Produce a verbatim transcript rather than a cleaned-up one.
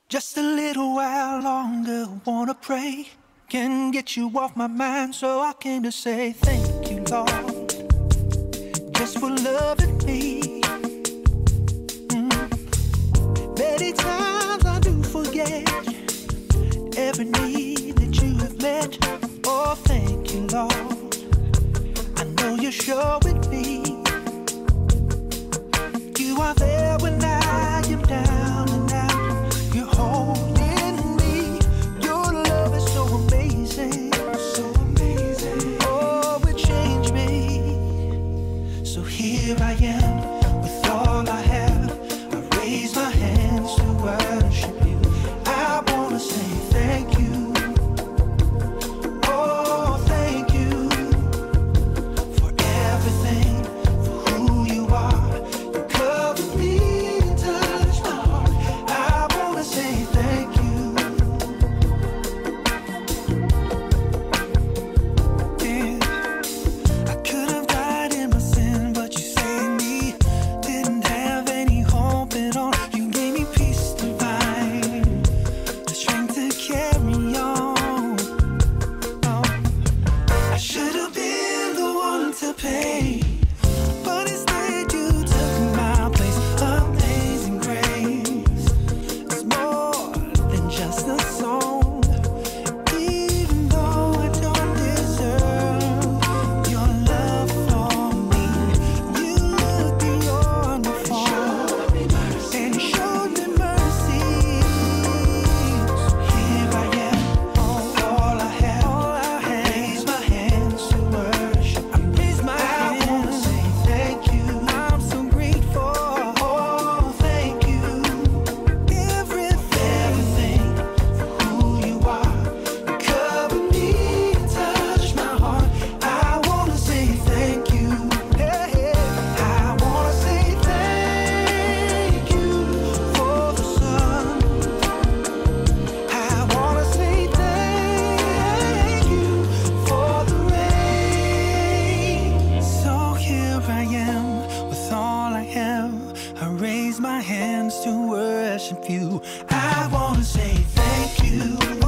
Just a little while longer, wanna pray. Can get you off my mind, so I came to say thank you, Lord, just for loving me. Mm. Many times I do forget every need that you have met. Oh, thank you, Lord. I know you're sure with me. You are there when I am down and out. You're holding me. Your love is so amazing, so amazing. Oh, it changed me. So here I am with all I have. I raise my hands to worship you. I wanna say thank you. Oh, thank you for everything, for who you are. You covered me and touched my heart. I wanna say thank you. Yeah, I could have died in my sin, but you saved me. Didn't have any hope at all. You gave me peace divine, the strength to carry on. Oh, I should have been the one to pay, but instead you took my place. Amazing grace is more than just a song. Even though I don't deserve your love for me, you looked beyond my fault and you showed me mercy. So here I am, all I have, all I have. Raise my hands to worship. I raise my hands. I wanna say thank you. I'm so grateful. Oh, thank you. Everything, everything for who you are. You cover me and touch my heart. I wanna say thank you. Hey, I wanna say thank you for the sun. I wanna say thank you for the rain. So here I am with all I have. I raise my hands to worship you. I wanna say thank you.